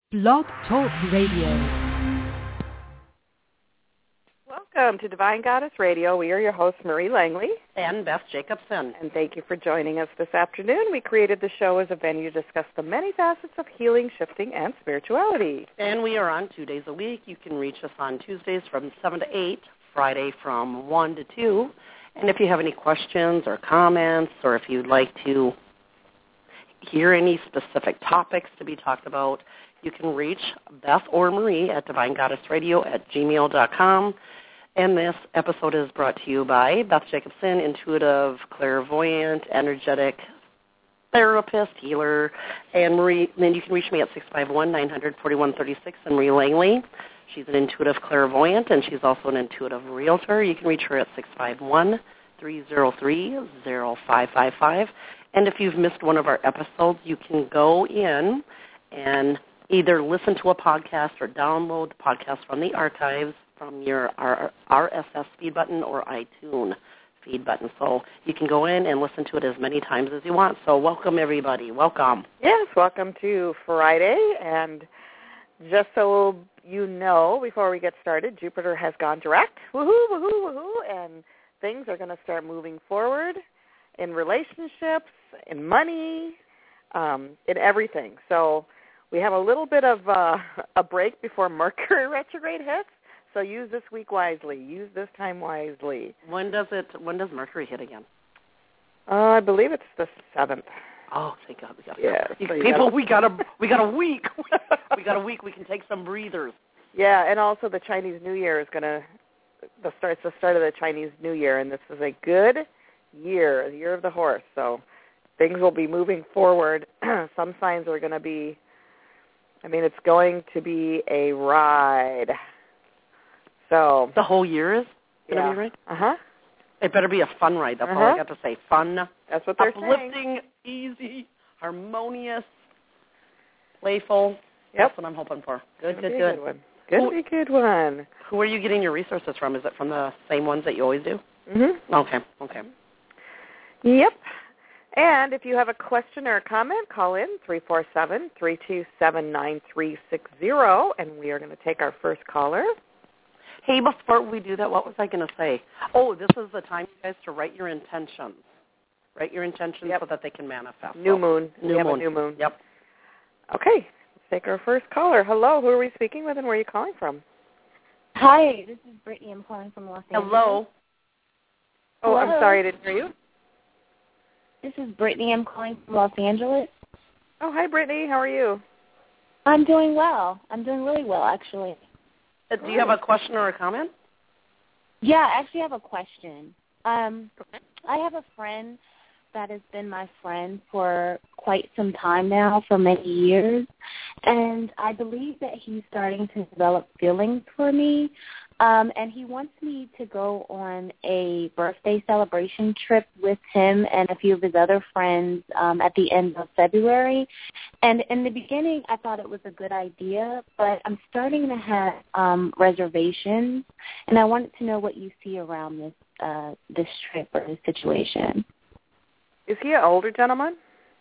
Blog Talk Radio. Welcome to Divine Goddess Radio. We are your hosts, Marie Langley and Beth Jacobson. And thank you for joining us this afternoon. We created the show as a venue to discuss the many facets of healing, shifting, and spirituality. And we are on 2 days a week. You can reach us on Tuesdays from 7 to 8, Friday from 1 to 2. And if you have any questions or comments, or if you'd like to hear any specific topics to be talked about, you can reach Beth or Marie at divinegoddessradio@gmail.com. And this episode is brought to you by Beth Jacobson, intuitive, clairvoyant, energetic therapist, healer, and Marie. Then you can reach me at 651-900-4136, and Marie Langley. She's an intuitive clairvoyant, and she's also an intuitive realtor. You can reach her at 651-303-0555. And if you've missed one of our episodes, you can go in and either listen to a podcast or download the podcast from the archives from your RSS feed button or iTunes feed button. So you can go in and listen to it as many times as you want. So welcome, everybody. Welcome. Yes, welcome to Friday. And just so you know, before we get started, Jupiter has gone direct. Woohoo, woohoo, woohoo. And things are going to start moving forward in relationships, in money, in everything. So we have a little bit of a break before Mercury retrograde hits, so use this week wisely. Use this time wisely. When does Mercury hit again? I believe it's the 7th. Oh, thank God, we got people. We got a week. We got a week. We can take some breathers. Yeah, and also the Chinese New Year is the start of the Chinese New Year, and this is a good year, the year of the horse. So things will be moving forward. Some signs are going to be. It's going to be a ride. So the whole year is going to be a ride? Uh-huh. It better be a fun ride. That's all I got to say. Fun. That's what they're uplifting, easy, harmonious, playful. Yep. That's what I'm hoping for. Good. Good one. Good one. Who are you getting your resources from? Is it from the same ones that you always do? Mm-hmm. Okay. Yep. And if you have a question or a comment, call in 347-327-9360, and we are going to take our first caller. Hey, before we do that, what was I going to say? Oh, this is the time, you guys, to write your intentions. Write your intentions so that they can manifest. New moon. New moon. Yep. Okay. Let's take our first caller. Hello. Who are we speaking with, and where are you calling from? Hi, this is Brittany. I'm calling from Los Angeles. Hello. Oh, I'm sorry. I didn't hear you. This is Brittany. I'm calling from Los Angeles. Oh, hi, Brittany. How are you? I'm doing well. I'm doing really well, actually. Do you have a question or a comment? Yeah, I actually have a question. I have a friend that has been my friend for quite some time now, for many years, and I believe that he's starting to develop feelings for me. And he wants me to go on a birthday celebration trip with him and a few of his other friends at the end of February. And in the beginning, I thought it was a good idea, but I'm starting to have reservations, and I wanted to know what you see around this trip or this situation. Is he an older gentleman?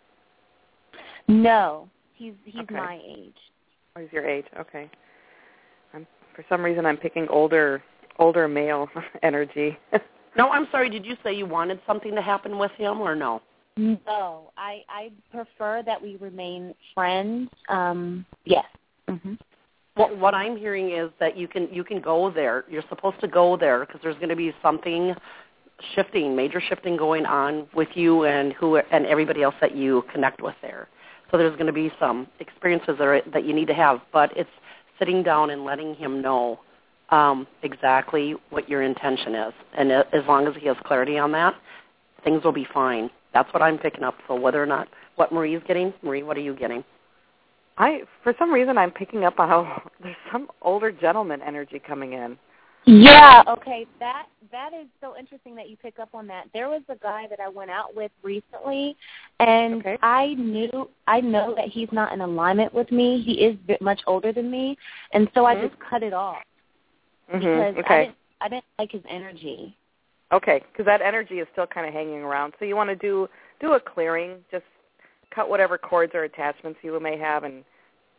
No, he's okay. My age. Oh, he's your age. Okay. For some reason, I'm picking older male energy. No, I'm sorry. Did you say you wanted something to happen with him, or no? No, I prefer that we remain friends. Yes. Mm-hmm. Well, what I'm hearing is that you can go there. You're supposed to go there because there's going to be something major shifting going on with you and everybody else that you connect with there. So there's going to be some experiences that you need to have, but it's sitting down and letting him know exactly what your intention is. And as long as he has clarity on that, things will be fine. That's what I'm picking up. So whether or not what Marie's getting, Marie, what are you getting? For some reason, I'm picking up on how there's some older gentleman energy coming in. Yeah, okay. That is so interesting that you pick up on that. There was a guy that I went out with recently, and I know that he's not in alignment with me. He is much older than me, and so I just cut it off because I didn't like his energy. Okay, because that energy is still kind of hanging around. So you want to do a clearing, just cut whatever cords or attachments you may have, and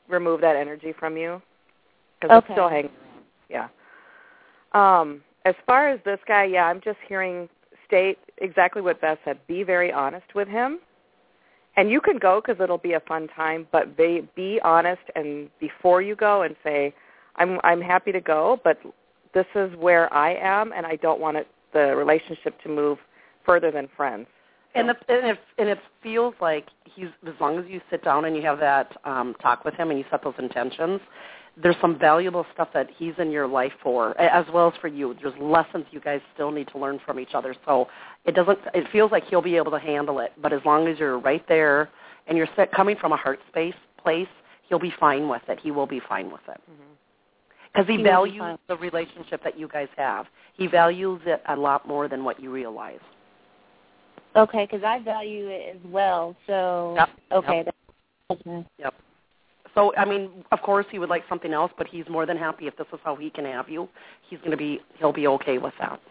remove that energy from you because it's still hanging around. Yeah. As far as this guy, yeah, I'm just hearing state exactly what Beth said. Be very honest with him. And you can go because it'll be a fun time, but be honest and before you go and say, I'm happy to go, but this is where I am, and I don't want the relationship to move further than friends. And it feels like as long as you sit down and you have that talk with him and you set those intentions, there's some valuable stuff that he's in your life for, as well as for you. There's lessons you guys still need to learn from each other. So it feels like he'll be able to handle it. But as long as you're right there and you're coming from a heart place, he'll be fine with it. He will be fine with it. Because he values the relationship that you guys have. He values it a lot more than what you realize. Okay, because I value it as well. So, yep. Okay. Yep. Yep. So, I mean, of course he would like something else, but he's more than happy if this is how he can have you. He'll be okay with that.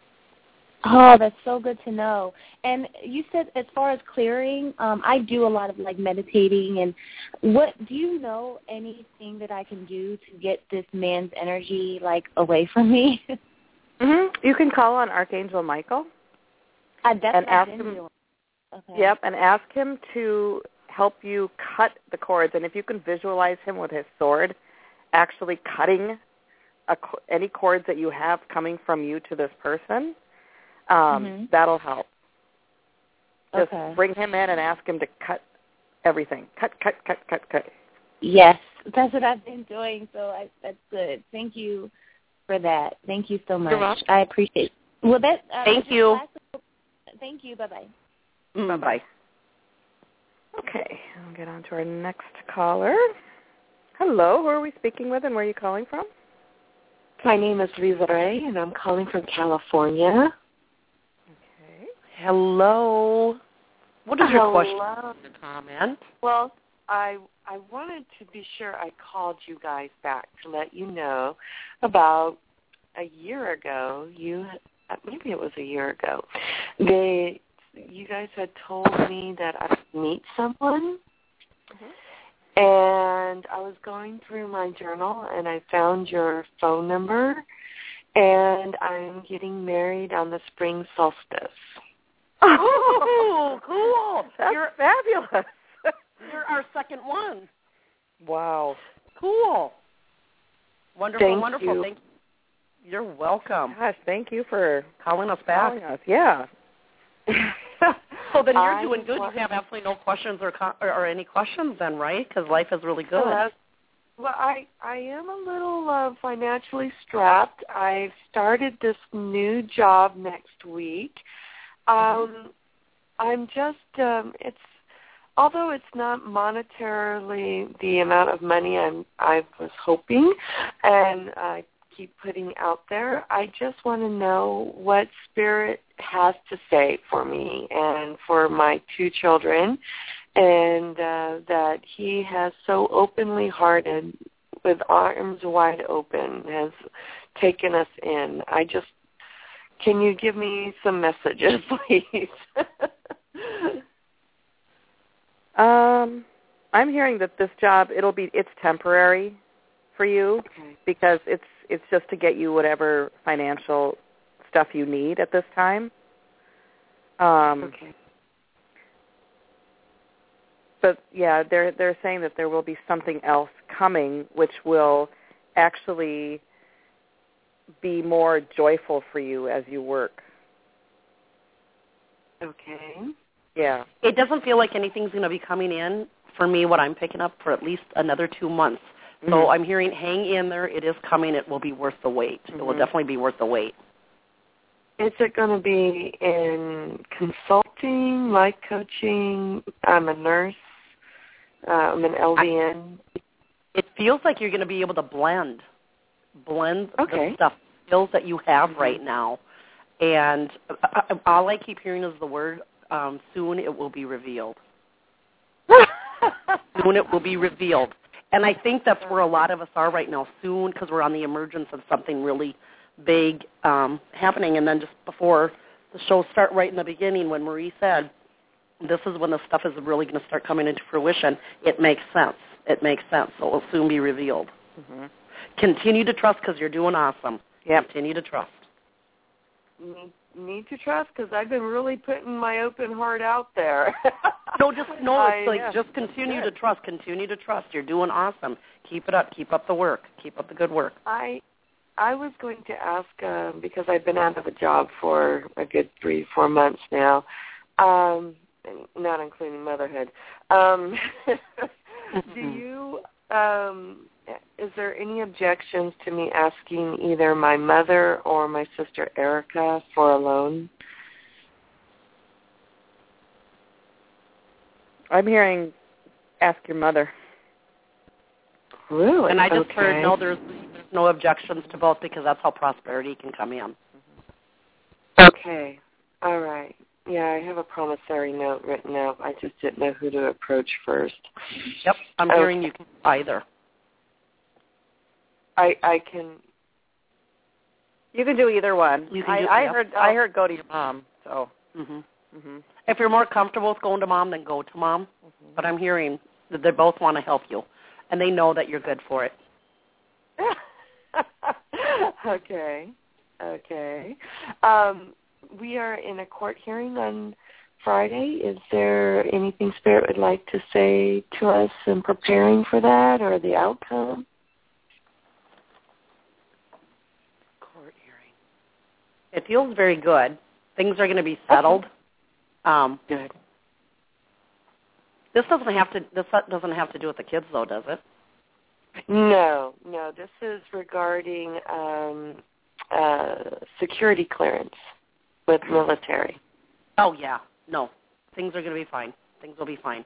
Oh, that's so good to know. And you said as far as clearing, I do a lot of like meditating. And do you know anything that I can do to get this man's energy like away from me? You can call on Archangel Michael. That's and ask him. Okay. Yep, and ask him to help you cut the cords. And if you can visualize him with his sword, actually cutting any cords that you have coming from you to this person, that'll help. Just bring him in and ask him to cut everything. Cut. Yes, that's what I've been doing. So that's good. Thank you for that. Thank you so much. You're welcome. I appreciate it. Well, thank you. Thank you. Bye-bye. Bye-bye. Okay, I'll get on to our next caller. Hello, who are we speaking with and where are you calling from? My name is Lisa Ray, and I'm calling from California. Okay. Hello. What is your question or comment? Well, I wanted to be sure I called you guys back to let you know about a year ago, maybe it was a year ago, you guys had told me that I would meet someone, and I was going through my journal, and I found your phone number, and I'm getting married on the spring solstice. Oh, cool. You're fabulous. You're our second one. Wow. Cool. Wonderful, Thank wonderful. you. Thank you. You're welcome. Gosh, thank you for calling us back. Yeah. So then you're doing good. You have absolutely no questions or any questions then, right? Because life is really good. Well, I am a little financially strapped. I've started this new job next week. I'm just although it's not monetarily the amount of money I was hoping, and I keep putting out there, I just want to know what Spirit has to say for me and for my two children, and that He has so openly hearted, with arms wide open, has taken us in. Can you give me some messages, please? I'm hearing that this job, it's temporary for you, because it's just to get you whatever financial stuff you need at this time. But yeah, they're saying that there will be something else coming, which will actually be more joyful for you as you work. Okay. Yeah. It doesn't feel like anything's going to be coming in for me, what I'm picking up, for at least another 2 months. So I'm hearing hang in there. It is coming. It will be worth the wait. It will definitely be worth the wait. Is it going to be in consulting, life coaching? I'm a nurse. I'm an LVN. It feels like you're going to be able to blend the stuff, skills that you have right now. And all I keep hearing is the word, soon it will be revealed. Soon it will be revealed. And I think that's where a lot of us are right now, soon, because we're on the emergence of something really big happening. And then just before the show start, right in the beginning, when Marie said, this is when the stuff is really going to start coming into fruition, it makes sense. It makes sense. So it will soon be revealed. Mm-hmm. Continue to trust because you're doing awesome. Yep. Continue to trust. Need to trust because I've been really putting my open heart out there. Just continue to trust. Continue to trust. You're doing awesome. Keep it up. Keep up the work. Keep up the good work. I was going to ask because I've been out of a job for a good 3-4 months now, not including motherhood. Do you? Is there any objections to me asking either my mother or my sister Erica for a loan? I'm hearing ask your mother. Really? And I just heard there's no objections to both because that's how prosperity can come in. Okay. All right. Yeah, I have a promissory note written out. I just didn't know who to approach first. Yep, I'm hearing you can either. I can. You can do either one. I heard go to your mom. So. Mm-hmm. Mm-hmm. If you're more comfortable with going to mom, then go to mom. Mm-hmm. But I'm hearing that they both want to help you, and they know that you're good for it. Okay. We are in a court hearing on Friday. Is there anything Spirit would like to say to us in preparing for that or the outcome? Court hearing. It feels very good. Things are going to be settled. Good. This doesn't have to do with the kids, though, does it? No. This is regarding security clearance with military. Oh, yeah. No. Things are going to be fine. Things will be fine.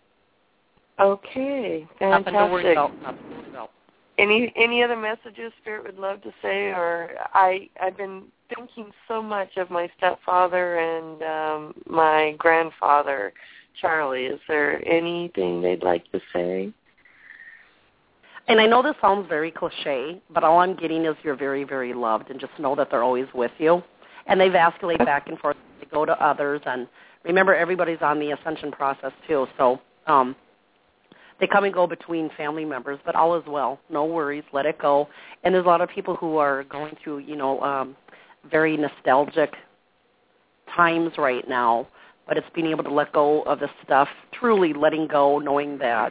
Okay. Fantastic. Nothing to worry about. Any other messages Spirit would love to say? Or I've been thinking so much of my stepfather and my grandfather, Charlie. Is there anything they'd like to say? And I know this sounds very cliche, but all I'm getting is you're very, very loved, and just know that they're always with you. And they vacillate back and forth. They go to others, and remember, everybody's on the ascension process too. So they come and go between family members, but all is well. No worries. Let it go. And there's a lot of people who are going through, very nostalgic times right now, but it's being able to let go of this stuff, truly letting go, knowing that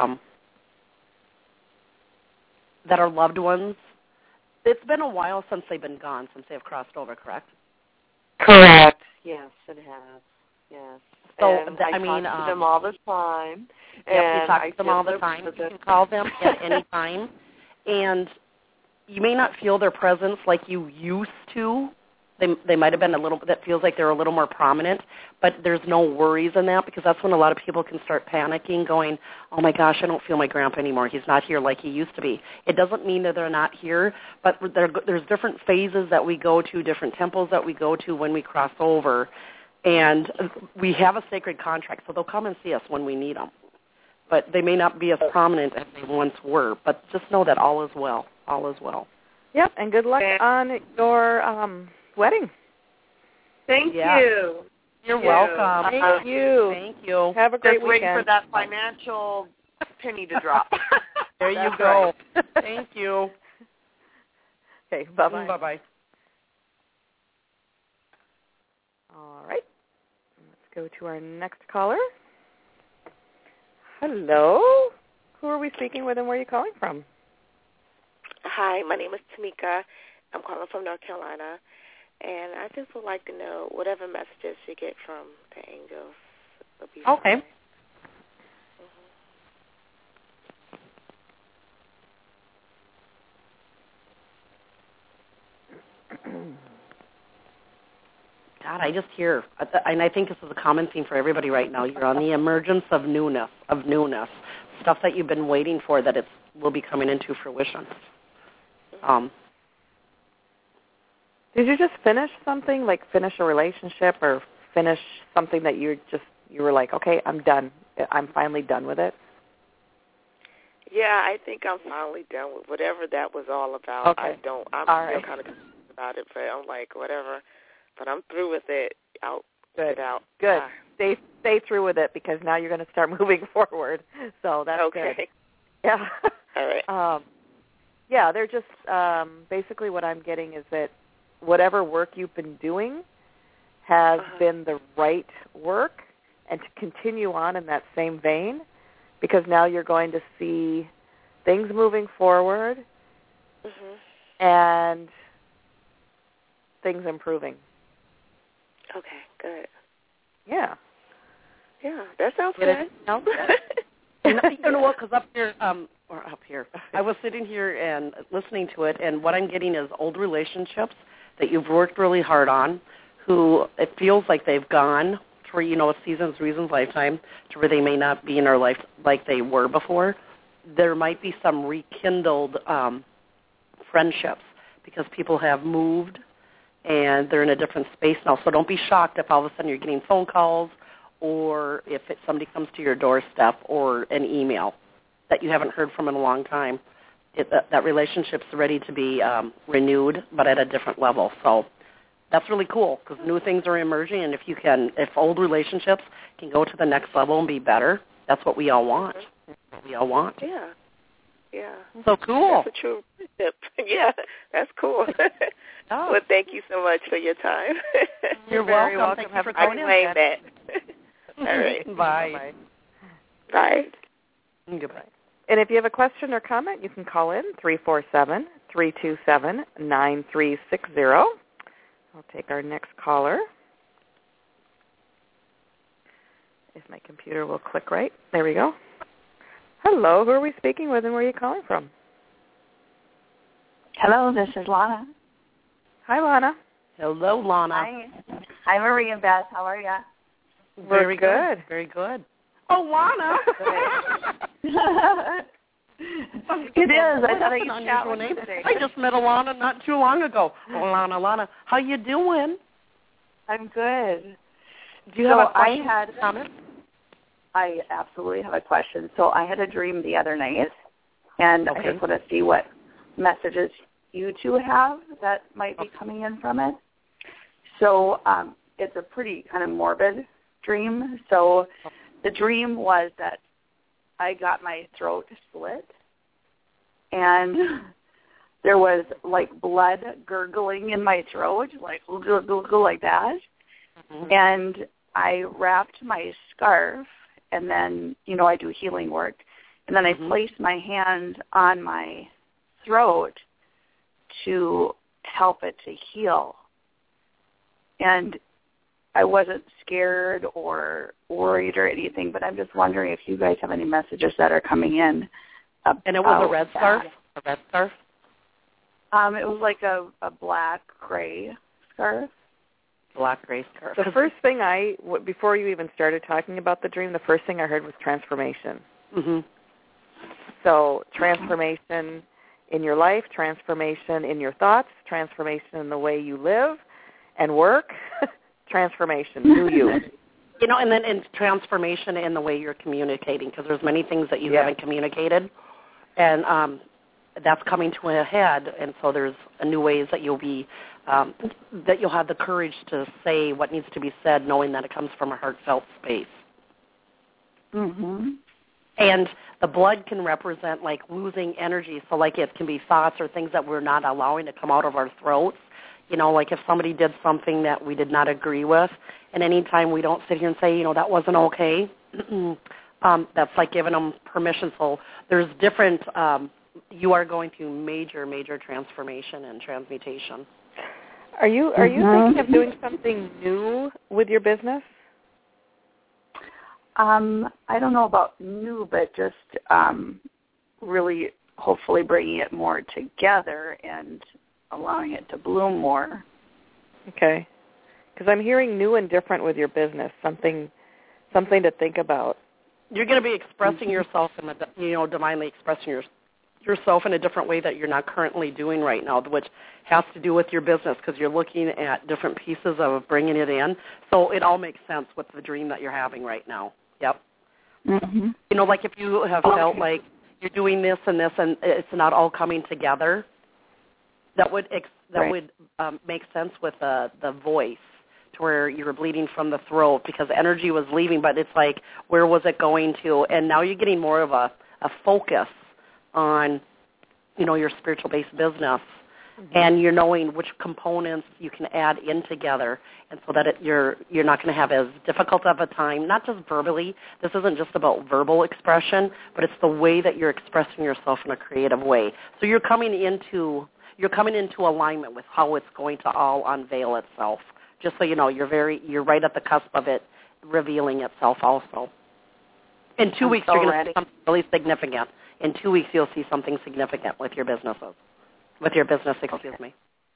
that our loved ones, it's been a while since they've been gone, since they've crossed over, correct? Correct. Yes, it has. Yes. So, and I talk to them all the time. Yep, you talk to them all the time. You can call them at any time. And you may not feel their presence like you used to. They might have been a little, that feels like they're a little more prominent, but there's no worries in that because that's when a lot of people can start panicking, going, oh my gosh, I don't feel my grandpa anymore. He's not here like he used to be. It doesn't mean that they're not here, but there's different phases that we go to, different temples that we go to when we cross over, and we have a sacred contract, so they'll come and see us when we need them. But they may not be as prominent as they once were, but just know that all is well. All is well. Yep, and good luck on your wedding. Thank you. You're welcome. Thank you. Thank you. Have a great Just waiting weekend. for that financial penny to drop. There you go. Right. Thank you. Okay, bye-bye. Bye-bye. All right. Let's go to our next caller. Hello. Who are we speaking with and where are you calling from? Hi, my name is Tamika. I'm calling from North Carolina. And I just would like to know whatever messages you get from the angels. Will be okay. God, I just hear, and I think this is a common theme for everybody right now. You're on the emergence of newness, stuff that you've been waiting for that it will be coming into fruition. Did you just finish something, like finish a relationship or finish something that you were like, okay, I'm done. I'm finally done with it? Yeah, I think I'm finally done with whatever that was all about. Okay. I'm still kind of confused about it, but I'm like, whatever. But I'm through with it. Good. Out. Stay through with it because now you're going to start moving forward. So that's okay. Good. Yeah. All right. Yeah, they're just basically what I'm getting is that whatever work you've been doing has been the right work, and to continue on in that same vein, because now you're going to see things moving forward and things improving. Okay, good. Yeah. Yeah, that sounds good. You know what, because up here, I was sitting here and listening to it, and what I'm getting is old relationships that you've worked really hard on, who it feels like they've gone for, seasons, reasons, lifetime, to where they may not be in our life like they were before. There might be some rekindled friendships because people have moved and they're in a different space now. So don't be shocked if all of a sudden you're getting phone calls or if somebody comes to your doorstep or an email that you haven't heard from in a long time. That relationship's ready to be renewed, but at a different level. So that's really cool because new things are emerging, and if old relationships can go to the next level and be better, that's what we all want. We all want. Yeah. Yeah. So cool. That's a true tip. Yeah, that's cool. Oh. Well, thank you so much for your time. You're very welcome. Thank you for calling in. I that. All right. Bye. Bye. Goodbye. And if you have a question or comment, you can call in 347-327-9360. I'll take our next caller. If my computer will click right. There we go. Hello, who are we speaking with and where are you calling from? Hello, this is Lana. Hi, Lana. Hello, Lana. Hi, Marie and Beth. How are you? Very good. Very good. Oh, Lana. It is. I thought I'd chat with you today. I just met Alana not too long ago. Lana, how you doing? I'm good. Do you have a question? Comment? I absolutely have a question. So I had a dream the other night, and I just want to see what messages you two have that might be coming in from it. So it's a pretty kind of morbid dream. So the dream was that I got my throat slit, and there was like blood gurgling in my throat, like like that. Mm-hmm. And I wrapped my scarf, and then, I do healing work, and then I placed my hand on my throat to help it to heal. And I wasn't scared or worried or anything, but I'm just wondering if you guys have any messages that are coming in. And it was a red scarf? A red scarf? It was like a black gray scarf. Black gray scarf. The first thing before you even started talking about the dream, the first thing I heard was transformation. Mm-hmm. So transformation in your life, transformation in your thoughts, transformation in the way you live and work, transformation, new you. And then in transformation in the way you're communicating, because there's many things that you haven't communicated, and that's coming to a head, and so there's new ways that you'll be, that you'll have the courage to say what needs to be said, knowing that it comes from a heartfelt space. Mm-hmm. And the blood can represent, like, losing energy, so, like, it can be thoughts or things that we're not allowing to come out of our throats. Like if somebody did something that we did not agree with, and anytime we don't sit here and say, that wasn't okay, that's like giving them permission. So there's different, you are going through major, major transformation and transmutation. Are you thinking of doing something new with your business? I don't know about new, but just really hopefully bringing it more together and allowing it to bloom more. Okay. Because I'm hearing new and different with your business, something to think about. You're going to be expressing yourself in divinely expressing yourself in a different way that you're not currently doing right now, which has to do with your business because you're looking at different pieces of bringing it in. So it all makes sense with the dream that you're having right now. Yep. Mm-hmm. Like if you have felt like you're doing this and it's not all coming together, that would make sense with the voice, to where you were bleeding from the throat because energy was leaving, but it's like, where was it going to? And now you're getting more of a focus on, your spiritual-based business, and you're knowing which components you can add in together, and so that you're not going to have as difficult of a time, not just verbally. This isn't just about verbal expression, but it's the way that you're expressing yourself in a creative way. So you're coming into alignment with how it's going to all unveil itself. Just so you know, you're right at the cusp of it revealing itself also. In 2 weeks, you're going to see something really significant. In 2 weeks, you'll see something significant with your businesses. With your business, excuse me.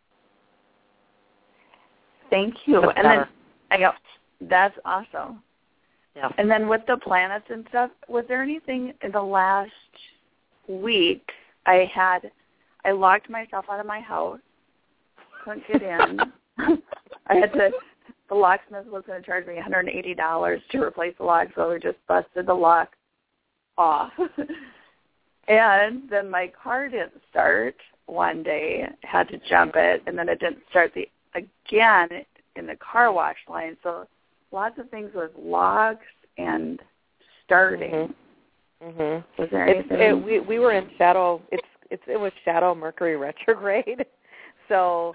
Thank you. That's and better. then that's awesome. Yeah. And then with the planets and stuff, was there anything in the last week I locked myself out of my house, couldn't get in. The locksmith was going to charge me $180 to replace the lock, so we just busted the lock off. And then my car didn't start one day, had to jump it, and then it didn't start again in the car wash line. So lots of things with locks and starting. Mm-hmm. Was there anything? We were in shadow. It was shadow Mercury retrograde. So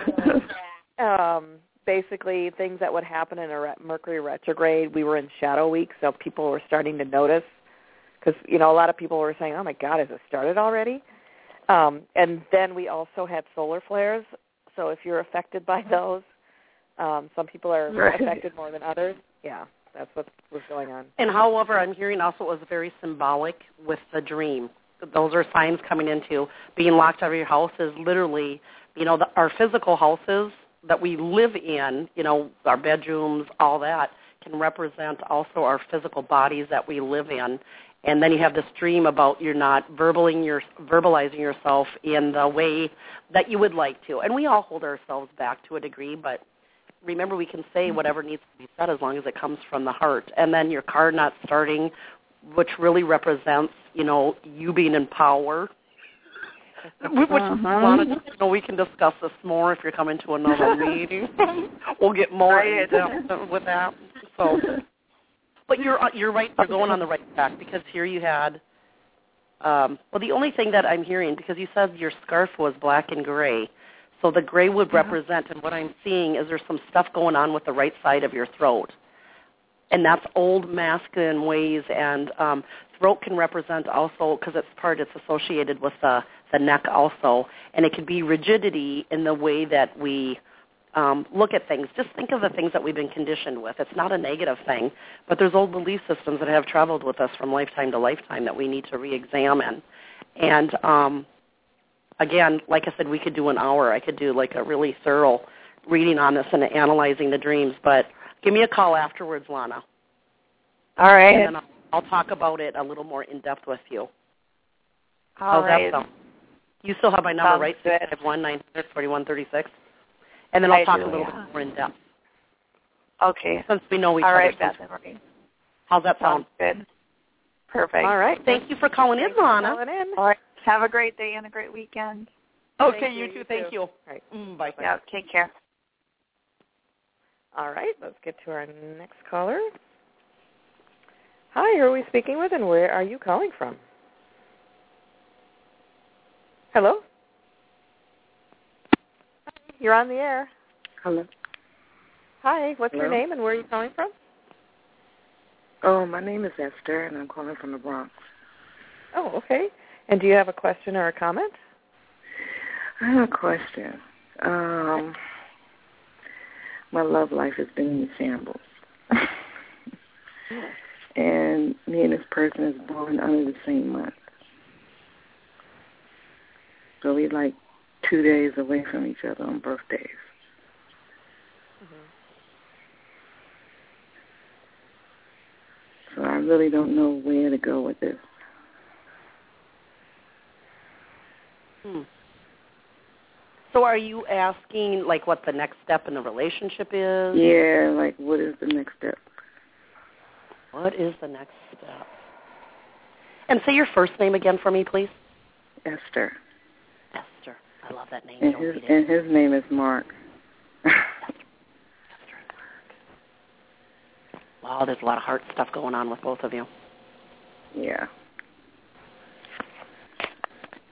basically things that would happen in a Mercury retrograde, we were in shadow week, so people were starting to notice. Because, a lot of people were saying, oh, my God, has it started already? And then we also had solar flares. So if you're affected by those, some people are affected more than others. Yeah, that's what was going on. And however, I'm hearing also it was very symbolic with the dream. Those are signs coming into being locked out of your house is literally, our physical houses that we live in, our bedrooms, all that, can represent also our physical bodies that we live in. And then you have this dream about you're not verbalizing yourself in the way that you would like to. And we all hold ourselves back to a degree, but remember we can say whatever needs to be said as long as it comes from the heart. And then your car not starting, which really represents, you being in power. Which we can discuss this more if you're coming to another meeting. We'll get more in depth with that. So. But you're right. You're going on the right track because here you had. The only thing that I'm hearing, because you said your scarf was black and gray, so the gray would represent. And what I'm seeing is there's some stuff going on with the right side of your throat, and that's old masculine ways. And throat can represent also because it's associated with the neck also, and it could be rigidity in the way that we. Look at things. Just think of the things that we've been conditioned with. It's not a negative thing, but there's old belief systems that have traveled with us from lifetime to lifetime that we need to reexamine. And, again, like I said, we could do an hour. I could do like a really thorough reading on this and analyzing the dreams. But give me a call afterwards, Lana. All right. And then I'll talk about it a little more in depth with you. All right. That sound? You still have my number, right? 651-900-4136? And then I'll talk a little bit more in depth. Okay. Since we know each other. All right, Beth. How's that sound? Good. Perfect. All right. Thank you for calling in, Lana. All right. Have a great day and a great weekend. Okay, you too. Thank you. All right. Bye. Yeah, take care. All right. Let's get to our next caller. Hi, who are we speaking with, and where are you calling from? Hello? You're on the air. Hello. Hi, what's your name and where are you calling from? Oh, my name is Esther, and I'm calling from the Bronx. Oh, okay. And do you have a question or a comment? I have a question. My love life has been in shambles. And me and this person is born under the same month. So we like 2 days away from each other on birthdays. So I really don't know where to go with this. So are you asking, like, what the next step in the relationship is? Yeah, like, what is the next step? What is the next step? And say your first name again for me, please. Esther. Esther. I love that name. And his name is Mark. Wow, there's a lot of heart stuff going on with both of you. Yeah.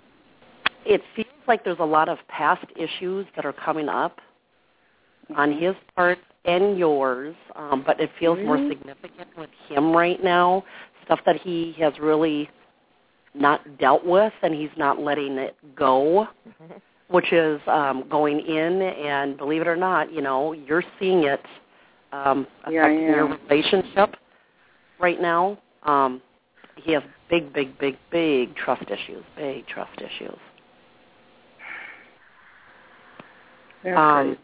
it feels like there's a lot of past issues that are coming up on his part and yours, but it feels more significant with him right now, stuff that he has really not dealt with and he's not letting it go, which is going in, and believe it or not, you're seeing it affecting your relationship right now. He has big trust issues, That's crazy.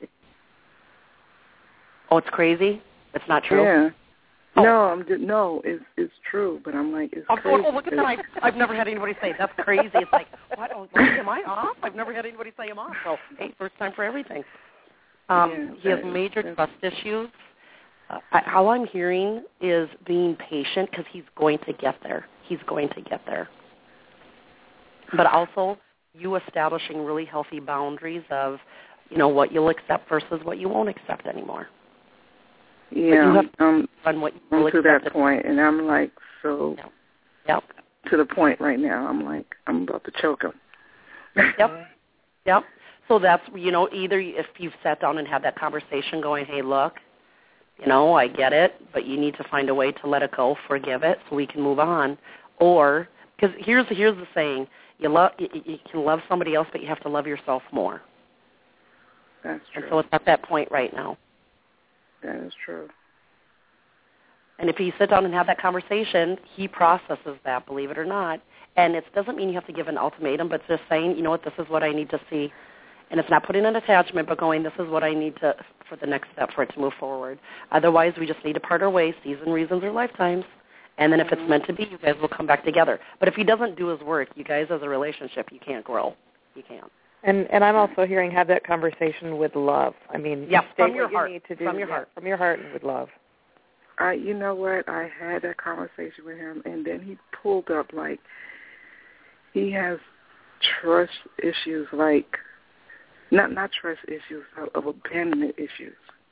Oh, it's crazy? It's not true? Yeah. Oh. No, it's true, but I'm like, it's crazy. Oh, look at that. I've never had anybody say, that's crazy. It's like, what? Oh, am I off? I've never had anybody say I'm off. So, hey, first time for everything. He has major trust issues. All I'm hearing is being patient because he's going to get there. But also you establishing really healthy boundaries of, what you'll accept versus what you won't accept anymore. Yeah, I'm to that point, and I'm like, so to the point right now, I'm like, I'm about to choke him. Yep. So that's, either if you've sat down and had that conversation going, hey, look, I get it, but you need to find a way to let it go, forgive it, so we can move on. Or, because here's the saying, you can love somebody else, but you have to love yourself more. That's true. And so it's at that point right now. That is true. And if you sit down and have that conversation, he processes that, believe it or not. And it doesn't mean you have to give an ultimatum, but just saying, you know what, this is what I need to see. And it's not putting an attachment, but going, this is what I need to for the next step for it to move forward. Otherwise, we just need to part our ways, season, reasons, or lifetimes. And then if it's meant to be, you guys will come back together. But if he doesn't do his work, you guys as a relationship, you can't grow. You can't. And I'm also hearing have that conversation with love. I mean, from your heart. You need to do, from your heart. From your heart and with love. You know what? I had that conversation with him, and then he pulled up like he has trust issues, like not trust issues, of abandonment issues.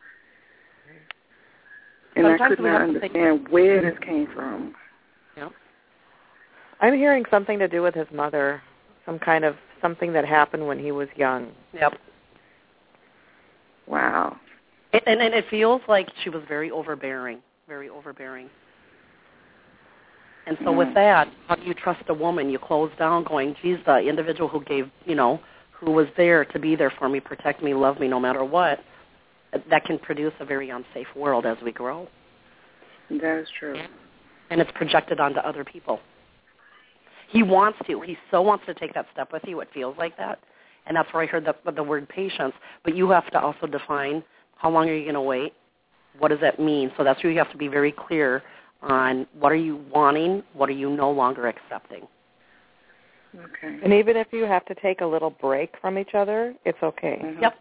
And sometimes I could not understand where this came from. Yeah. I'm hearing something to do with his mother, something that happened when he was young. Yep. Wow. And it feels like she was very overbearing. And so with that, how do you trust a woman? You close down going, geez, the individual who gave, who was there to be there for me, protect me, love me no matter what, that can produce a very unsafe world as we grow. That is true. And it's projected onto other people. He wants to. He so wants to take that step with you. It feels like that. And that's where I heard the word patience. But you have to also define how long are you going to wait? What does that mean? So that's where you have to be very clear on what are you wanting, what are you no longer accepting. Okay. And even if you have to take a little break from each other, it's okay. Mm-hmm. Yep.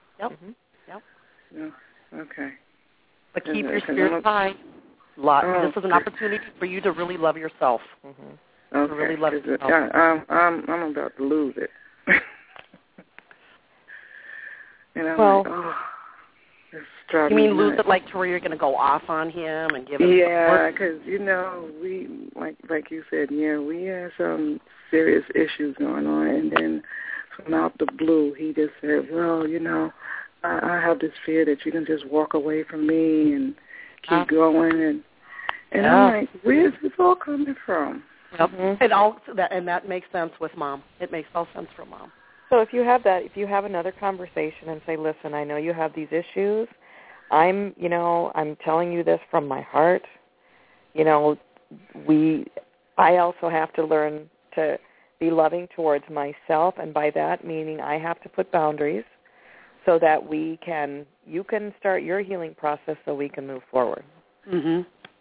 Yeah. Okay. But keep your spirit high. This is an opportunity for you to really love yourself. Mm-hmm. Okay. To really love yourself. I'm about to lose it. And I'm like, it's driving me nuts. Lose it like to where you're going to go off on him and give him support? Because, we, like you said, we had some serious issues going on. And then from out the blue, he just said, well, I have this fear that you can just walk away from me and keep going. And I'm like, where's this all coming from? Yep. And that makes sense with Mom. It makes all sense for Mom. So if you have another conversation and say, listen, I know you have these issues. I'm telling you this from my heart. I also have to learn to be loving towards myself, and by that meaning I have to put boundaries so that you can start your healing process so we can move forward. Mm-hmm.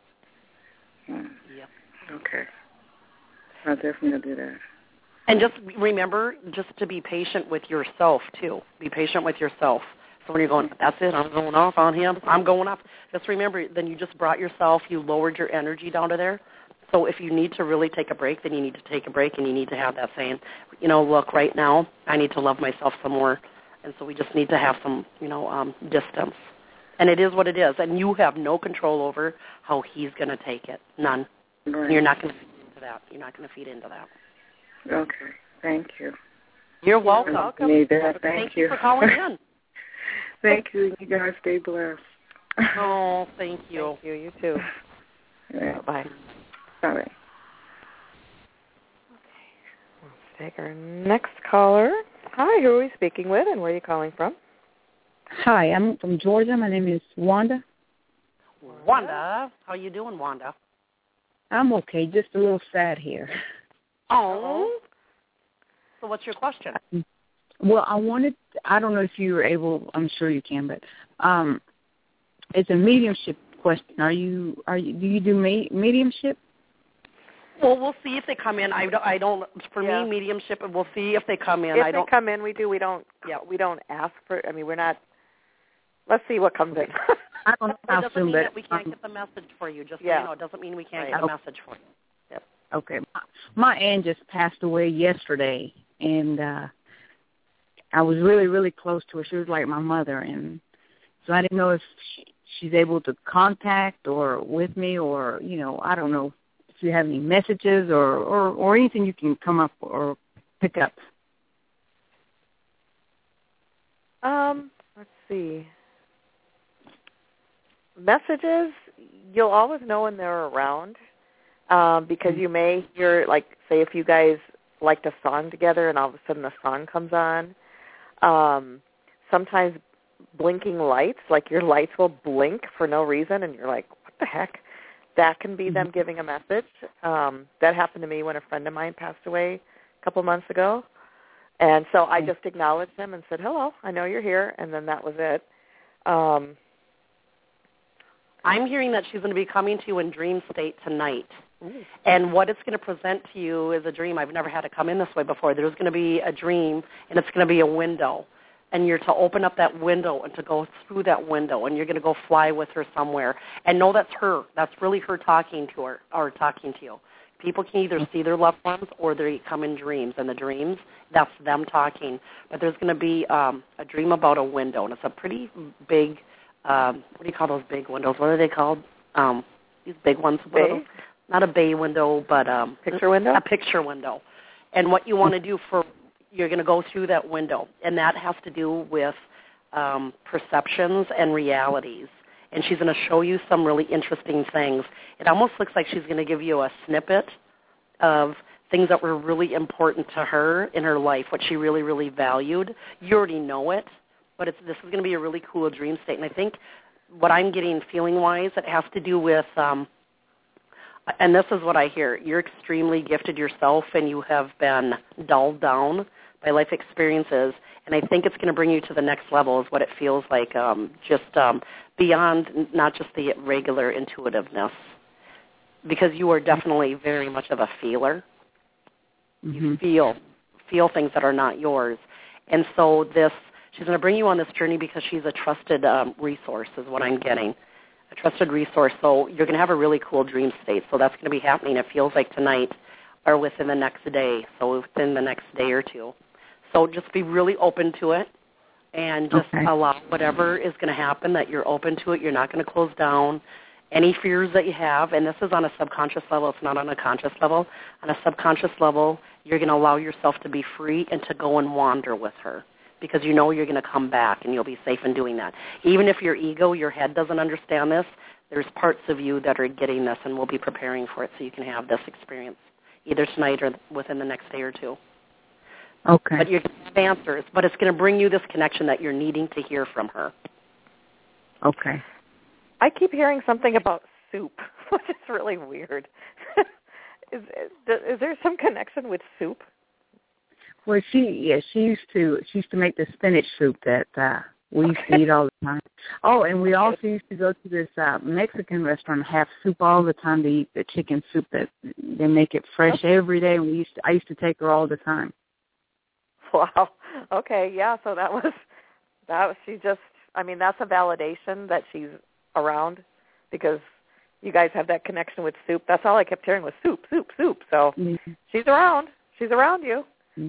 Yep. Okay. I'll definitely do that. And just remember just to be patient with yourself, too. Be patient with yourself. So when you're going, that's it, I'm going off on him, I'm going off. Just remember, then you just brought yourself, you lowered your energy down to there. So if you need to really take a break, then you need to take a break, and you need to have that saying, look, right now, I need to love myself some more. And so we just need to have some, distance. And it is what it is. And you have no control over how he's going to take it. None. Right. And you're not going to feed into that. Okay. Thank you. You're welcome. Need that. Thank you for calling in. Thank you. You guys stay blessed. Oh, thank you. Thank you. You too. Yeah. Bye. All right. Let's take our next caller. Hi, who are we speaking with, and where are you calling from? Hi, I'm from Georgia. My name is Wanda. Wanda, how you doing, Wanda? I'm okay, just a little sad here. Oh. So what's your question? Well, I don't know if you were able, I'm sure you can, but it's a mediumship question. Do you do mediumship? Well, we'll see if they come in. I don't. For me, mediumship. We'll see if they come in. If they come in, we do. We don't. Yeah, we don't ask for. I mean, we're not. Let's see what comes in. I don't know how it doesn't soon, mean but that we can't get the message for you. Just so you know, it doesn't mean we can't get the message for you. Yep. Okay. My aunt just passed away yesterday, and I was really, really close to her. She was like my mother, and so I didn't know if she's able to contact or with me, or I don't know if you have any messages or anything you can come up or pick up. Let's see. Messages, you'll always know when they're around, because you may hear, like, say if you guys liked a song together and all of a sudden the song comes on. Sometimes blinking lights, like your lights will blink for no reason and you're like, what the heck? That can be them giving a message. That happened to me when a friend of mine passed away a couple months ago. And so I just acknowledged him and said, hello, I know you're here, and then that was it. I'm hearing that she's going to be coming to you in dream state tonight. And what it's going to present to you is a dream. I've never had it come in this way before. There's going to be a dream, and it's going to be a window. And you're to open up that window and to go through that window, and you're going to go fly with her somewhere. And know that's her. That's really her talking to her or talking to you. People can either see their loved ones or they come in dreams. And the dreams, that's them talking. But there's going to be a dream about a window, and it's a pretty big, what do you call those big windows? What are they called? These big ones. Not a bay window, but picture window? A picture window. And what you want to do you're going to go through that window, and that has to do with perceptions and realities. And she's going to show you some really interesting things. It almost looks like she's going to give you a snippet of things that were really important to her in her life, what she really, really valued. You already know it, but this is going to be a really cool dream state. And I think what I'm getting feeling-wise, it has to do with, and this is what I hear, you're extremely gifted yourself, and you have been dulled down by life experiences, and I think it's going to bring you to the next level is what it feels like, just beyond not just the regular intuitiveness, because you are definitely very much of a feeler. You feel things that are not yours. And so she's going to bring you on this journey because she's a trusted resource is what I'm getting, a trusted resource. So you're going to have a really cool dream state. So that's going to be happening, it feels like tonight or within the next day, so within the next day or two. So just be really open to it and just allow whatever is going to happen, that you're open to it. You're not going to close down any fears that you have. And this is on a subconscious level. It's not on a conscious level. On a subconscious level, you're going to allow yourself to be free and to go and wander with her because you know you're going to come back and you'll be safe in doing that. Even if your ego, your head doesn't understand this, there's parts of you that are getting this and will be preparing for it so you can have this experience either tonight or within the next day or two. Okay. But you're going to have answers, but it's going to bring you this connection that you're needing to hear from her. Okay. I keep hearing something about soup, which is really weird. Is there some connection with soup? Well, she used to make the spinach soup that we used to eat all the time. Oh, and we also used to go to this Mexican restaurant and have soup all the time to eat the chicken soup that they make it fresh every day. And I used to take her all the time. Wow. Okay. Yeah. So that was she just. I mean, that's a validation that she's around because you guys have that connection with soup. That's all I kept hearing was soup, soup, soup. So she's around. She's around you.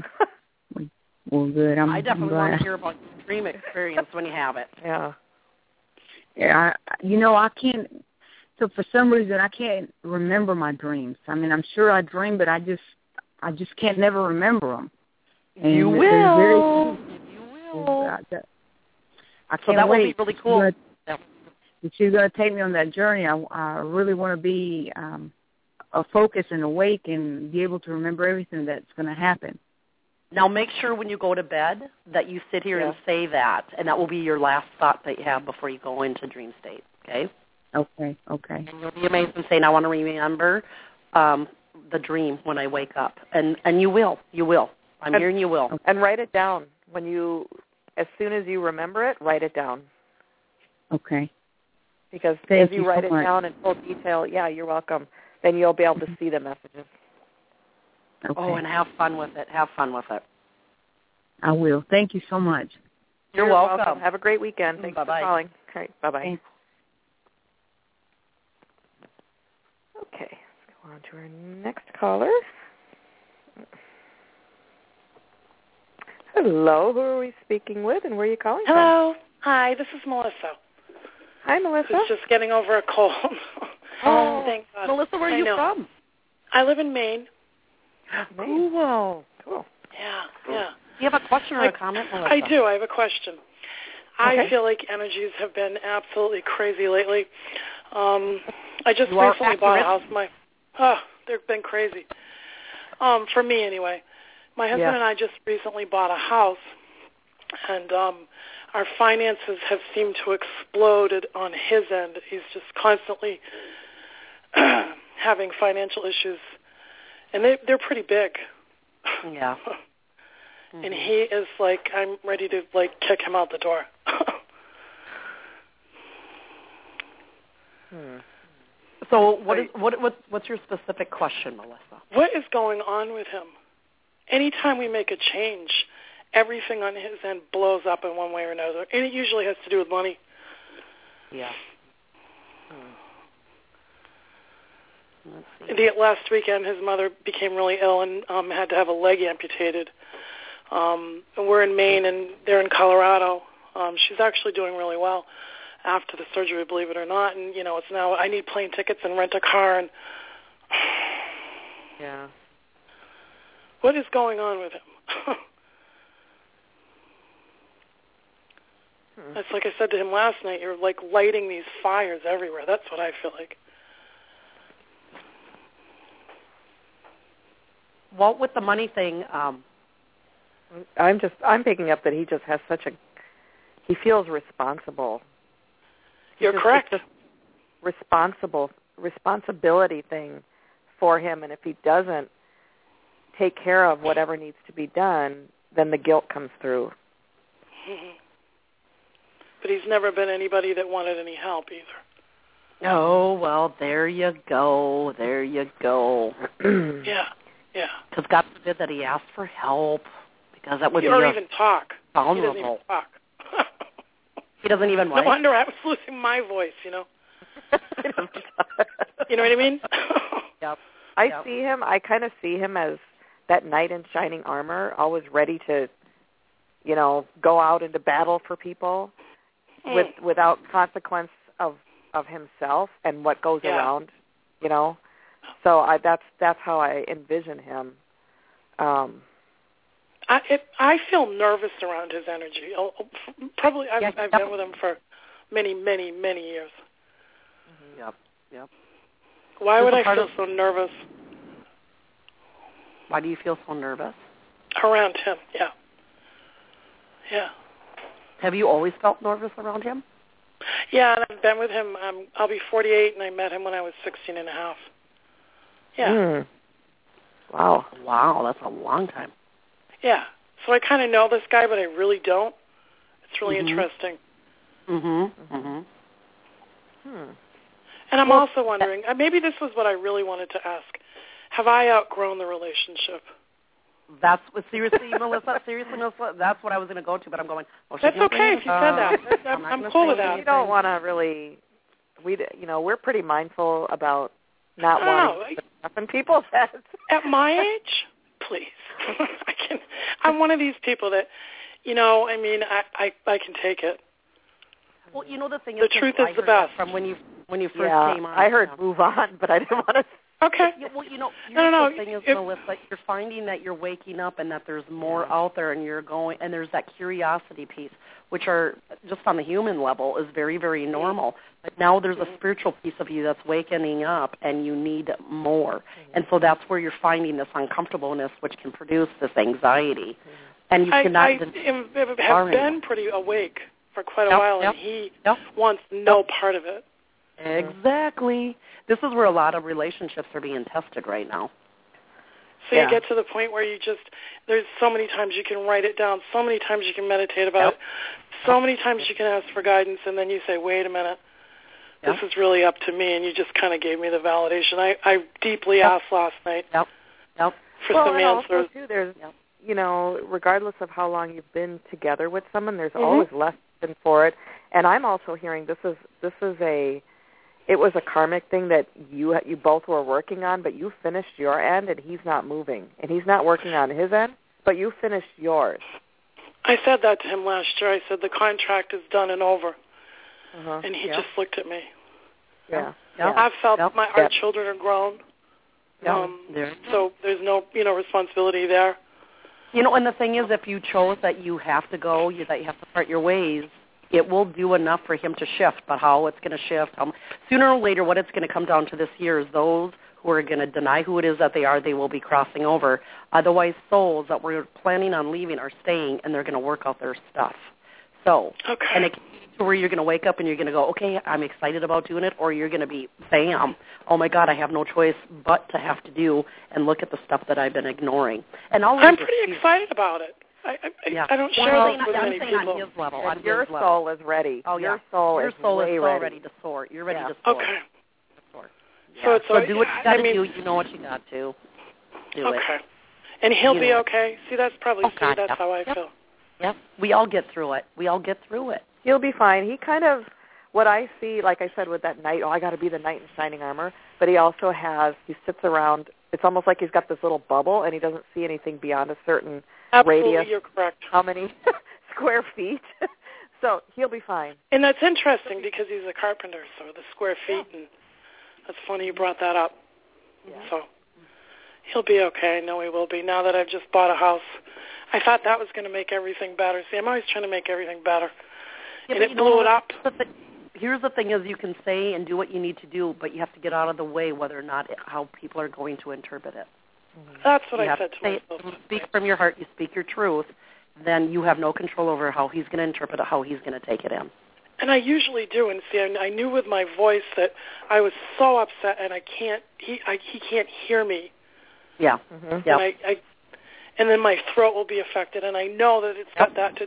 Well, good. I definitely want to hear about your dream experience when you have it. Yeah. Yeah. I can't. So for some reason, I can't remember my dreams. I mean, I'm sure I dream, but I just can't never remember them. And you will. You will. I can't so that wait. will be really cool. She's going to take me on that journey. I really want to be a focus and awake and be able to remember everything that's going to happen. Now make sure when you go to bed that you sit here and say that, and that will be your last thought that you have before you go into dream state, okay? Okay. And you'll be amazed and saying, I want to remember the dream when I wake up. And you will. You will. I'm hearing you will. And write it down. As soon as you remember it, write it down. Okay. Because Thank as you you write so it much. down in full detail, you're welcome, then you'll be able to see the messages. Okay. Oh, and have fun with it. Have fun with it. I will. Thank you so much. You're welcome. Have a great weekend. Thanks Bye-bye. for calling. All right, bye-bye. Thanks. Okay, let's go on to our next caller. Hello, who are we speaking with, and where are you calling from? Hello. Hi, this is Melissa. Hi, Melissa. Who's just getting over a cold. Oh, thank God. Melissa, where are you from? I live in Maine. Maine. Cool. Yeah. Do you have a question or a comment, Melissa? I do. I have a question. Okay. I feel like energies have been absolutely crazy lately. I just You are recently bought a accurate. house. They've been crazy. For me, anyway. My husband and I just recently bought a house, and our finances have seemed to explode on his end. He's just constantly having financial issues, and they're pretty big. Yeah. And he is like, I'm ready to kick him out the door. So what's your specific question, Melissa? What is going on with him? Anytime we make a change, everything on his end blows up in one way or another, and it usually has to do with money. Yeah. Last weekend, his mother became really ill and had to have a leg amputated. And we're in Maine, and they're in Colorado. She's actually doing really well after the surgery, believe it or not. And, it's now I need plane tickets and rent a car. And yeah. What is going on with him? That's like I said to him last night. You're like lighting these fires everywhere. That's what I feel like. Well, with the money thing, I'm picking up that he just has he feels responsible. You're correct. It's just responsibility thing for him, and if he doesn't take care of whatever needs to be done, then the guilt comes through. But he's never been anybody that wanted any help either. Oh, well, there you go. Yeah. Because God forbid that he asked for help, because that would be even talk. vulnerable. He doesn't even talk. He doesn't even what? No wonder I was losing my voice, You know what I mean? Yep. I kind of see him as that knight in shining armor, always ready to, go out into battle for people without consequence of himself and what goes around, So that's how I envision him. I feel nervous around his energy. Probably I've been with him for many, many, many years. Yep. Why would I feel so nervous? Why do you feel so nervous? Around him, yeah. Have you always felt nervous around him? Yeah, and I've been with him. I'll be 48, and I met him when I was 16 and a half. Yeah. Wow, that's a long time. Yeah. So I kind of know this guy, but I really don't. It's really interesting. And I'm also wondering, maybe this was what I really wanted to ask. Have I outgrown the relationship? That's seriously, Melissa. That's what I was going to go to, but I'm going. Well, that's okay if you said that. I'm cool with that. You don't want to really. We're pretty mindful about not wanting to stuff in people's heads. At my age, please. I'm one of these people that, I can take it. Well, the thing is, the truth is the best. From when you first came on. I heard move on, but I didn't want to Okay. Well, here's no. The thing is, Melissa, you're finding that you're waking up and that there's more out there, and you're going, and there's that curiosity piece, which are just on the human level is very, very normal. But now there's a spiritual piece of you that's wakening up, and you need more. And so that's where you're finding this uncomfortableness, which can produce this anxiety. And you cannot. I have been pretty awake for quite a while, and he wants no part of it. Exactly. This is where a lot of relationships are being tested right now. So you get to the point where there's so many times you can write it down, so many times you can meditate about it, so many times you can ask for guidance, and then you say, wait a minute, this is really up to me, and you just kind of gave me the validation. I deeply asked last night for some answers. Also, too, there's, regardless of how long you've been together with someone, there's always lesson for it. And I'm also hearing it was a karmic thing that you both were working on, but you finished your end, and he's not moving. And he's not working on his end, but you finished yours. I said that to him last year. I said, the contract is done and over. And he just looked at me. I've felt our children are grown. So there's no, responsibility there. And the thing is, if you chose that you have to go, that you have to part your ways, it will do enough for him to shift. But how it's going to shift, sooner or later, what it's going to come down to this year is those who are going to deny who it is that they are, they will be crossing over. Otherwise, souls that were planning on leaving are staying, and they're going to work out their stuff. So, and it can be to where you're going to wake up and you're going to go, okay, I'm excited about doing it, or you're going to be, bam, oh my God, I have no choice but to have to do and look at the stuff that I've been ignoring. And I'm pretty excited about it. I don't share this with many people. On his level, your soul is ready. Oh, your soul is so ready. ready to soar. You're ready to soar. Okay. So do what you got to do. You know what you got to do. Okay. And he'll be okay. See, that's probably that's how I feel. Yep. We all get through it. He'll be fine. He kind of, what I see, like I said with that knight, I got to be the knight in shining armor, but he also he sits around, it's almost like he's got this little bubble, and he doesn't see anything beyond a certain radius. You're correct. How many square feet? So he'll be fine. And that's interesting because he's a carpenter, so the square feet, and that's funny you brought that up. So he'll be okay. I know he will be. Now that I've just bought a house, I thought that was going to make everything better. See, I'm always trying to make everything better. And it blew it up. Here's the thing is you can say and do what you need to do, but you have to get out of the way whether or not how people are going to interpret it. That's what I said to myself. You speak from your heart, you speak your truth, then you have no control over how he's going to interpret it, how he's going to take it in. And I usually do. And see, I knew with my voice that I was so upset, and he can't hear me. Yeah. And and then my throat will be affected, and I know that it's got that to,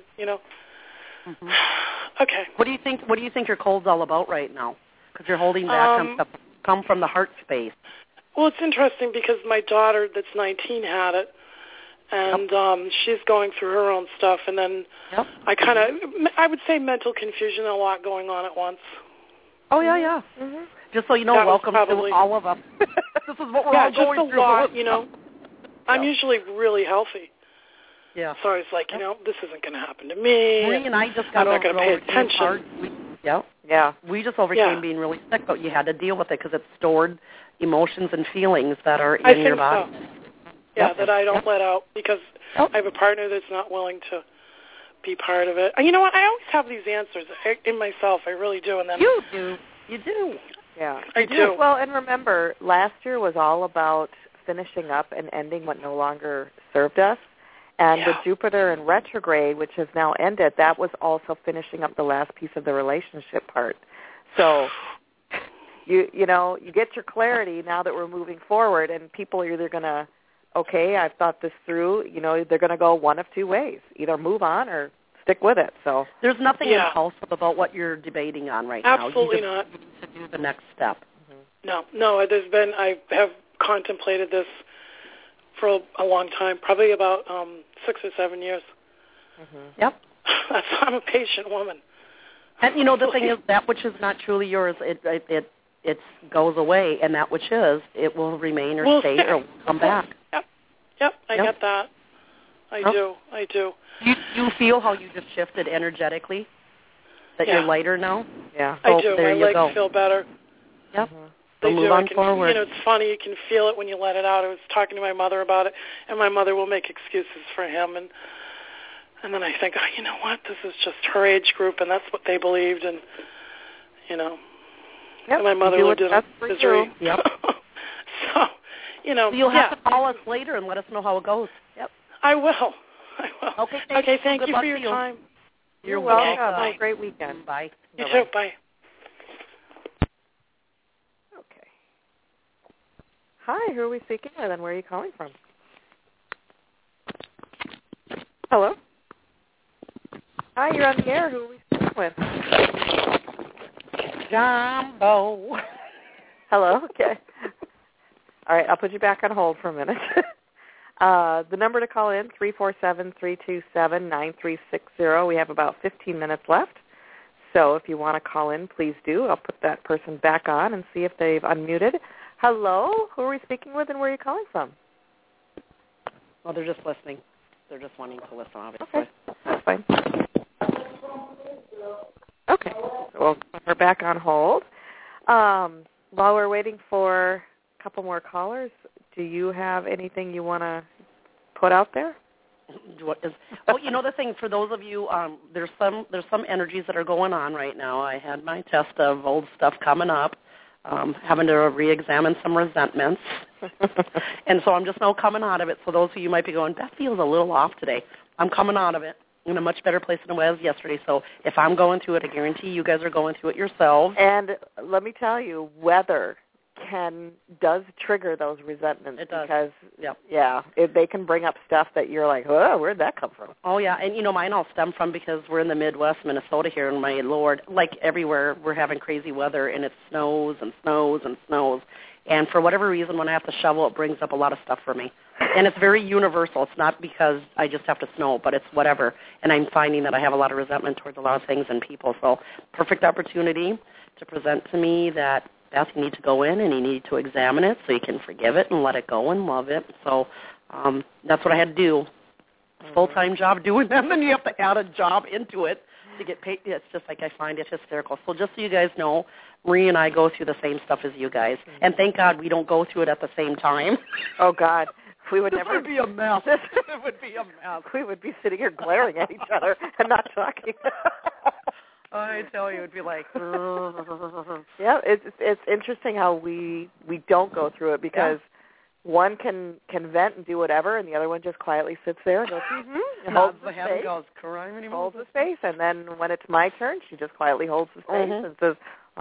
Okay. What do you think your cold's all about right now? Because you're holding back on stuff that come from the heart space. Well, it's interesting because my daughter that's 19 had it, and she's going through her own stuff, and then I would say mental confusion, a lot going on at once. Oh, yeah. Mm-hmm. Just so you know, welcome to all of us. This is what we're all going just a lot, I'm usually really healthy. Yeah. So I was like, this isn't going to happen to me. Marie and I just got I'm not going to pay attention. We just overcame being really sick, but you had to deal with it because it's stored emotions and feelings that are in your body. So. Yeah, that I don't let out because I have a partner that's not willing to be part of it. You know what? I always have these answers in myself. I really do. And then you do. Yeah, I do. Well, and remember, last year was all about finishing up and ending what no longer served us. And the Jupiter in retrograde, which has now ended, that was also finishing up the last piece of the relationship part. So, you get your clarity now that we're moving forward, and people are either going to, okay, I've thought this through, they're going to go one of two ways, either move on or stick with it. So there's nothing impulsive about what you're debating on right now. Absolutely not. You need to do the next step. Mm-hmm. No, I have contemplated this for a long time, probably about 6 or 7 years. Mm-hmm. Yep. I'm a patient woman. And the thing is, that which is not truly yours, it goes away, and that which is, it will remain or stay or will come back. Yep. I get that. I do. You feel how you just shifted energetically? That you're lighter now? Yeah. I do. There My you legs go. feel better. Yep. They move do. on forward. You know, it's funny. You can feel it when you let it out. I was talking to my mother about it, and my mother will make excuses for him, and then I think, oh, you know what? This is just her age group, and that's what they believed, and you know. Yep. And my mother lived in misery. Yep. So, you know. So you'll have to call us later and let us know how it goes. Yep. I will. Okay. Thank you for your time. You're welcome. Bye. Have a great weekend. Bye. You too. Bye. Okay. Hi, who are we speaking with and where are you calling from? Hello? Hi, you're on the air. Who are we speaking with? Jumbo. Hello? Okay. All right, I'll put you back on hold for a minute. The number to call in, 347-327-9360. We have about 15 minutes left. So if you want to call in, please do. I'll put that person back on and see if they've unmuted. Hello? Who are we speaking with and where are you calling from? Well, they're just listening. They're just wanting to listen, obviously. Okay, that's fine. Okay, we'll put her back on hold. While we're waiting for a couple more callers, do you have anything you want to put out there? Well, you know the thing, for those of you, there's some energies that are going on right now. I had my test of old stuff coming up, having to re-examine some resentments. And so I'm just now coming out of it. So those of you might be going, Beth feels a little off today. I'm coming out of it in a much better place than I was yesterday. So if I'm going through it, I guarantee you guys are going through it yourselves. And let me tell you, weather does trigger those resentments. It does. Because, yep. They can bring up stuff that you're like, oh, where'd that come from? Oh, yeah, and, you know, mine all stem from because we're in the Midwest, Minnesota here, and my Lord, like everywhere, we're having crazy weather, and it snows and snows and snows. And for whatever reason, when I have to shovel, it brings up a lot of stuff for me. And it's very universal. It's not because I just have to snow, but it's whatever. And I'm finding that I have a lot of resentment towards a lot of things and people. So perfect opportunity to present to me that, Beth, you need to go in and you need to examine it so you can forgive it and let it go and love it. So that's what I had to do. Full-time job doing that, and then you have to add a job into it to get paid. It's just like I find it hysterical. So just so you guys know, Marie and I go through the same stuff as you guys. And thank God we don't go through it at the same time. Oh, God. We would never. It would be a mess. It would be a mess. We would be sitting here glaring at each other and not talking. I tell you, it'd be like. Yeah, it's interesting how we don't go through it because one can vent and do whatever, and the other one just quietly sits there and goes, holds the space, holds the space, and then when it's my turn, she just quietly holds the space and says,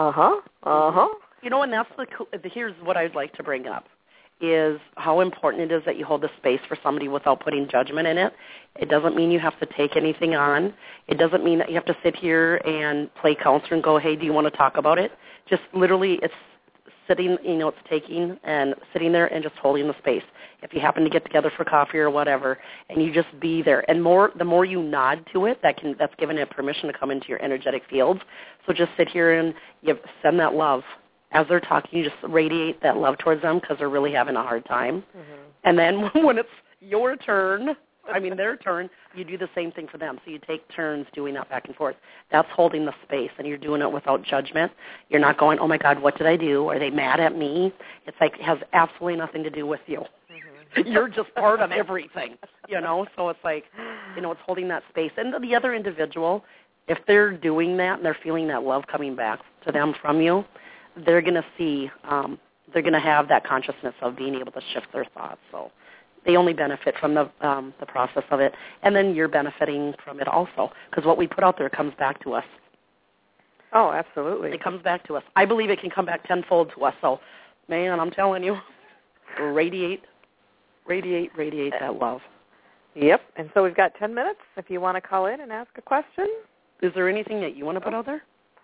You know, and that's here's what I'd like to bring up. Is how important it is that you hold the space for somebody without putting judgment in it. It doesn't mean you have to take anything on. It doesn't mean that you have to sit here and play counselor and go, hey, do you want to talk about it? Just literally it's sitting, it's taking and sitting there and just holding the space. If you happen to get together for coffee or whatever, and you just be there. And the more you nod to it, that's giving it permission to come into your energetic fields. So just sit here and send that love. As they're talking, you just radiate that love towards them because they're really having a hard time. And then when it's your turn, their turn, you do the same thing for them. So you take turns doing that back and forth. That's holding the space, and you're doing it without judgment. You're not going, oh, my God, what did I do? Are they mad at me? It's like it has absolutely nothing to do with you. You're just part of everything, So it's like, it's holding that space. And the other individual, if they're doing that and they're feeling that love coming back to them from you, they're going to see, they're going to have that consciousness of being able to shift their thoughts. So they only benefit from the process of it, and then you're benefiting from it also because what we put out there comes back to us. Oh, absolutely. It comes back to us. I believe it can come back tenfold to us. So, man, I'm telling you, radiate that love. Yep, and so we've got 10 minutes if you want to call in and ask a question. Is there anything that you want to put out there?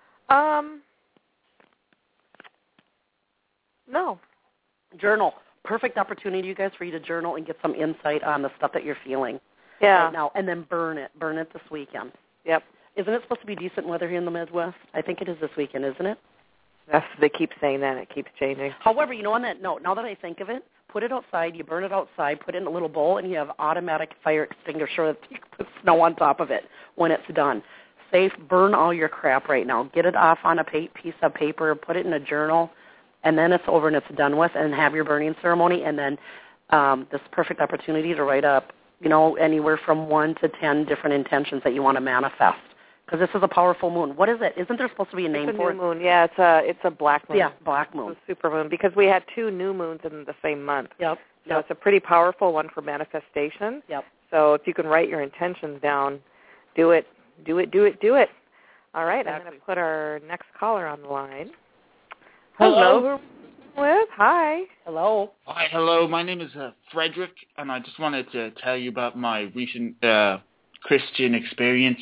No. Journal. Perfect opportunity, you guys, for you to journal and get some insight on the stuff that you're feeling right now, and then burn it. Burn it this weekend. Yep. Isn't it supposed to be decent weather here in the Midwest? I think it is this weekend, isn't it? They keep saying that. It keeps changing. However, on that note, now that I think of it, put it outside. You burn it outside, put it in a little bowl, and you have automatic fire extinguisher that you can put snow on top of it when it's done. Safe. Burn all your crap right now. Get it off on a piece of paper. Put it in a journal. and then it's over and it's done with, and have your burning ceremony, and then this perfect opportunity to write up, anywhere from 1 to 10 different intentions that you want to manifest. Because this is a powerful moon. What is it? Isn't there supposed to be a name for it? It's a new moon. Yeah, it's a black moon. Yeah, black moon. It's a super moon, because we had 2 new moons in the same month. Yep. So it's a pretty powerful one for manifestation. Yep. So if you can write your intentions down, do it. Do it. All right, exactly. I'm going to put our next caller on the line. Hello. Who are we with? Hi. Hello. Hi, hello. My name is Frederick, and I just wanted to tell you about my recent Christian experience.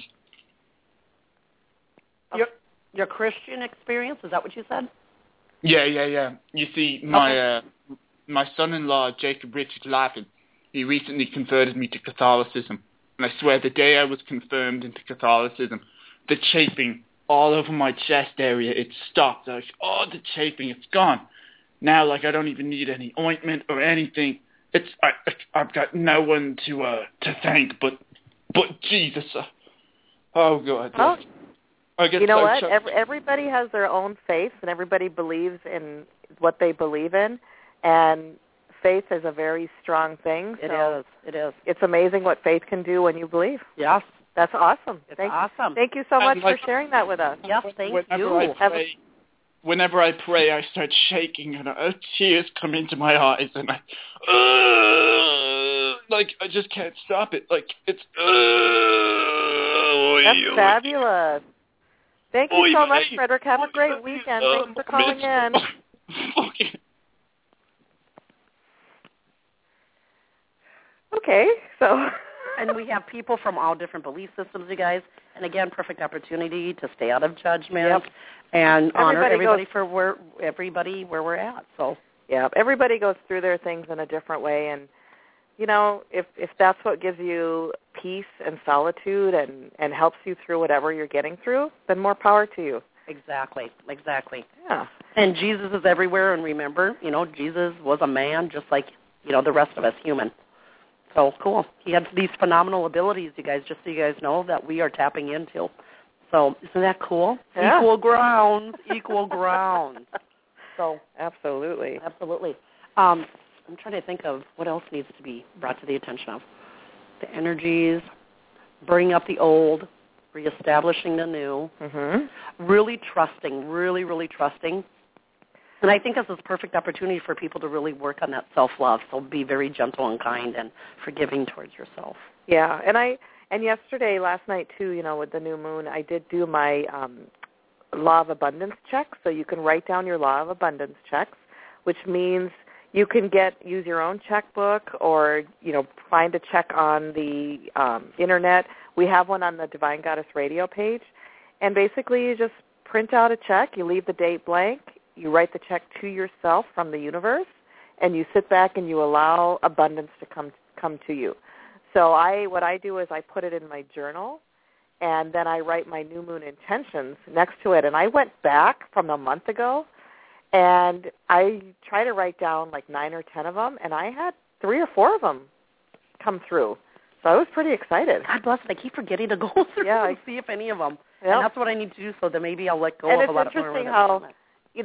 Your Christian experience? Is that what you said? Yeah. You see, my son-in-law, Jacob Richard Lavin, he recently converted me to Catholicism. And I swear the day I was confirmed into Catholicism, the chafing all over my chest area, it stopped. I was, the chafing, it's gone. Now, I don't even need any ointment or anything. I've got no one to thank but Jesus. Oh, God. Oh. I get you know so what? Everybody has their own faith, and everybody believes in what they believe in. And faith is a very strong thing. It is. It's amazing what faith can do when you believe. Yes. That's awesome. Awesome. Thank you so much for sharing that with us. Yes, thank you. Whenever I pray, I start shaking, and tears come into my eyes, and I just can't stop it. It's That's fabulous. Thank you so much, Frederick. Have a great weekend. Thanks for calling in. Okay, so... And we have people from all different belief systems, you guys. And again, perfect opportunity to stay out of judgment and honor everybody where we're at. So everybody goes through their things in a different way, and if that's what gives you peace and solitude and helps you through whatever you're getting through, then more power to you. Exactly. Yeah. And Jesus is everywhere, and remember, Jesus was a man just like the rest of us human. So cool. He had these phenomenal abilities, you guys, just so you guys know, that we are tapping into. So isn't that cool? Yeah. Equal grounds. So Absolutely. I'm trying to think of what else needs to be brought to the attention of. The energies, bringing up the old, reestablishing the new, really trusting, really trusting. And I think this is a perfect opportunity for people to really work on that self-love. So be very gentle and kind and forgiving towards yourself. Yeah, and yesterday, last night too, with the new moon, I did do my law of abundance check. So you can write down your law of abundance checks, which means you can use your own checkbook or find a check on the internet. We have one on the Divine Goddess Radio page, and basically you just print out a check. You leave the date blank. You write the check to yourself from the universe, and you sit back and you allow abundance to come to you. So what I do is I put it in my journal, and then I write my new moon intentions next to it. And I went back from a month ago, and I try to write down 9 or 10 of them, and I had 3 or 4 of them come through. So I was pretty excited. God bless it. I keep forgetting to go through and see if any of them. Yep. And that's what I need to do, so that maybe I'll let go of a lot of more. And it's interesting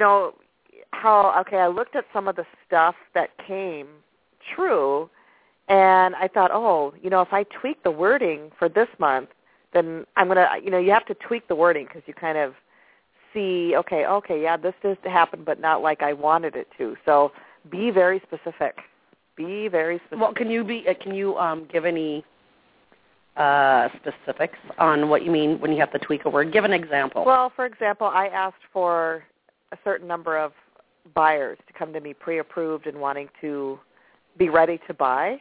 I looked at some of the stuff that came true, and I thought, if I tweak the wording for this month, then I'm going to, you have to tweak the wording because you kind of see, this does happen, but not like I wanted it to. So be very specific. Well, can you give any specifics on what you mean when you have to tweak a word? Give an example. Well, for example, I asked for a certain number of buyers to come to me pre-approved and wanting to be ready to buy.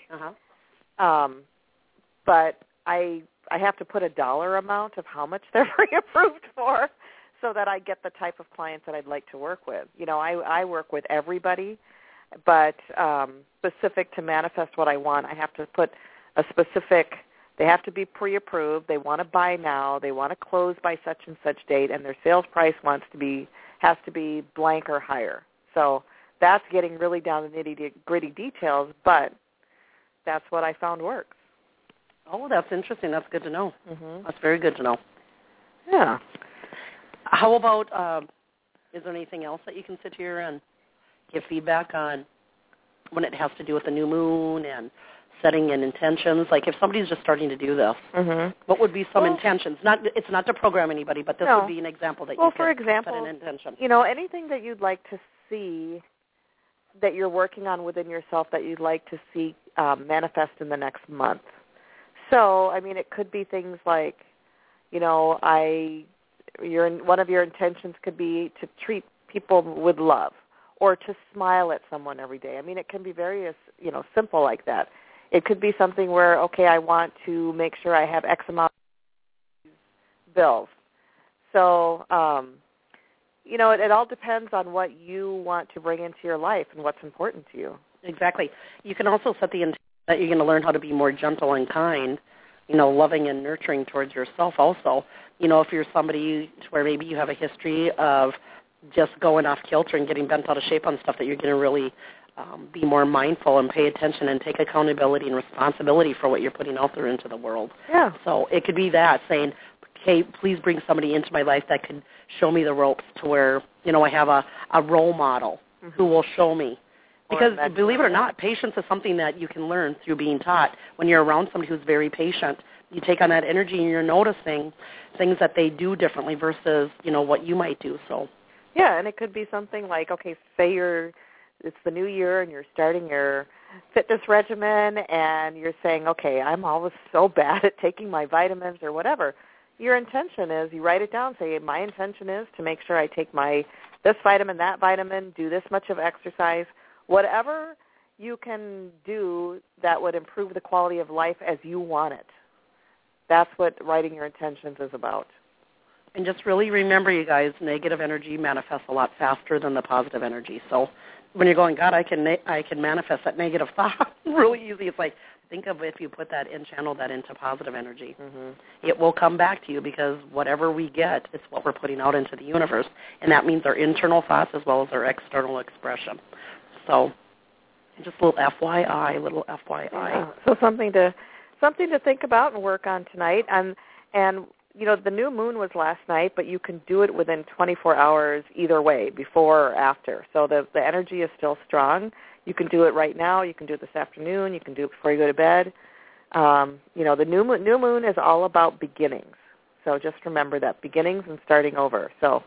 But I have to put a dollar amount of how much they're pre-approved for so that I get the type of clients that I'd like to work with. I work with everybody, but specific to manifest what I want, I have to put a specific, they have to be pre-approved, they want to buy now, they want to close by such and such date, and their sales price has to be blank or higher. So that's getting really down to nitty-gritty details, but that's what I found works. Oh, that's interesting. That's good to know. That's very good to know. Yeah. How about, is there anything else that you can sit here and give feedback on when it has to do with the new moon and setting in intentions. Like if somebody's just starting to do this, what would be some intentions? It's not to program anybody, but this would be an example that you could set an intention. Anything that you'd like to see that you're working on within yourself that you'd like to see manifest in the next month. So, I mean, it could be things like, one of your intentions could be to treat people with love or to smile at someone every day. I mean, it can be very, simple like that. It could be something where, okay, I want to make sure I have X amount of bills. So, it all depends on what you want to bring into your life and what's important to you. Exactly. You can also set the intention that you're going to learn how to be more gentle and kind, loving and nurturing towards yourself also. If you're somebody where maybe you have a history of just going off kilter and getting bent out of shape on stuff, that you're going to really be more mindful and pay attention and take accountability and responsibility for what you're putting out there into the world. Yeah. So it could be that, saying, okay, please bring somebody into my life that could show me the ropes to where, I have a role model who will show me. Because believe it or not, patience is something that you can learn through being taught. When you're around somebody who's very patient, you take on that energy and you're noticing things that they do differently versus, what you might do. So. Yeah, and it could be something like, okay, say it's the new year and you're starting your fitness regimen and you're saying, okay, I'm always so bad at taking my vitamins or whatever. Your intention is, you write it down, say, my intention is to make sure I take this vitamin, that vitamin, do this much of exercise. Whatever you can do that would improve the quality of life as you want it. That's what writing your intentions is about. And just really remember, you guys, negative energy manifests a lot faster than the positive energy. So when you're going, God, I can manifest that negative thought really easy. It's like, think of if you put that in, channel that into positive energy. It will come back to you, because whatever we get, it's what we're putting out into the universe. And that means our internal thoughts as well as our external expression. So just a little FYI. Yeah. So something to think about and work on tonight. And the new moon was last night, but you can do it within 24 hours either way, before or after. So the energy is still strong. You can do it right now. You can do it this afternoon. You can do it before you go to bed. The new moon is all about beginnings. So just remember that, beginnings and starting over. So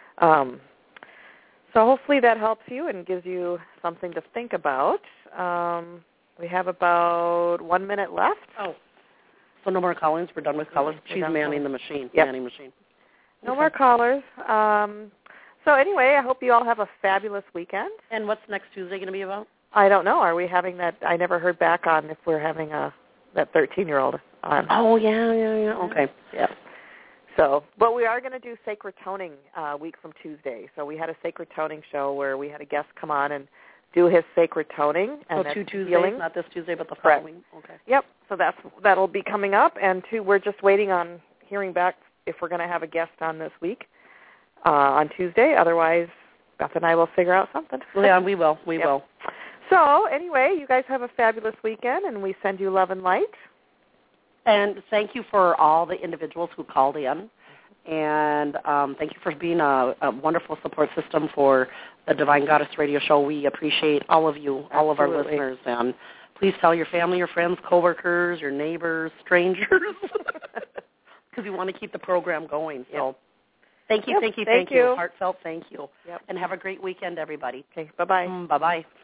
hopefully that helps you and gives you something to think about. We have about 1 minute left. Oh, so no more callers? We're done with callers? She's manning the machine. Yep. Manning machine. No more callers. So anyway, I hope you all have a fabulous weekend. And what's next Tuesday going to be about? I don't know. Are we having that? I never heard back on if we're having that 13-year-old on. Oh, yeah. Okay. Yeah. So, but we are going to do Sacred Toning a week from Tuesday. So we had a Sacred Toning show where we had a guest come on and do his Sacred Toning. And so 2 Tuesdays, healing. not this Tuesday, but the following. Okay. Yep. So that'll be coming up. And we're just waiting on hearing back if we're going to have a guest on this week on Tuesday. Otherwise, Beth and I will figure out something. Yeah, we will. We will. So anyway, you guys have a fabulous weekend, and we send you love and light. And thank you for all the individuals who called in. And thank you for being a wonderful support system for the Divine Goddess Radio Show. We appreciate all of you, all of our listeners. And please tell your family, your friends, coworkers, your neighbors, strangers, because we want to keep the program going. So thank you. Thank you. Heartfelt thank you. Yep. And have a great weekend, everybody. Okay, bye-bye. Bye-bye.